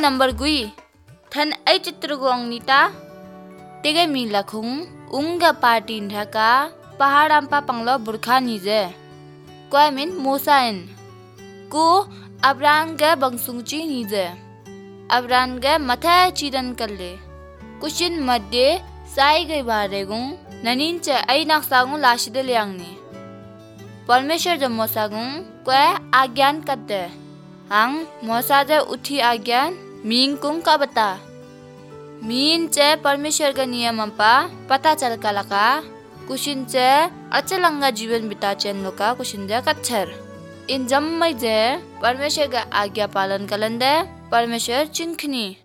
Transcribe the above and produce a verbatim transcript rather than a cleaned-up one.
number गुई थन ऐ चित्र गोंग नीता तेगे मी लखुंग उंगा पार्टी ढका पहाड़ अम्पा पंगलो बुरखा नीजे क्वा मिन मोसाइन को अब्रांग के बंगसुंगची नीजे अब्रांग के मथे चिदन कल्ले कुशिन मध्य साई गई बारेगुंग ननीन चे ऐ नक्सागुंग लाशिदे लियांगनी परमेश्वर जब मोसागुंग क्वा आज्ञान करते हंग मोसाजे उठी आज्ञान मीन कुंग का बता मीन चे परमेश्वर का नियम अम्पा पता चल का लका कुशिन चे अचलंगा जीवन बिता चेन लोका कुशिन जे कच्छर इन जम्मई जे परमेश्वर का आज्ञा पालन कलंदे परमेश्वर चिंखनी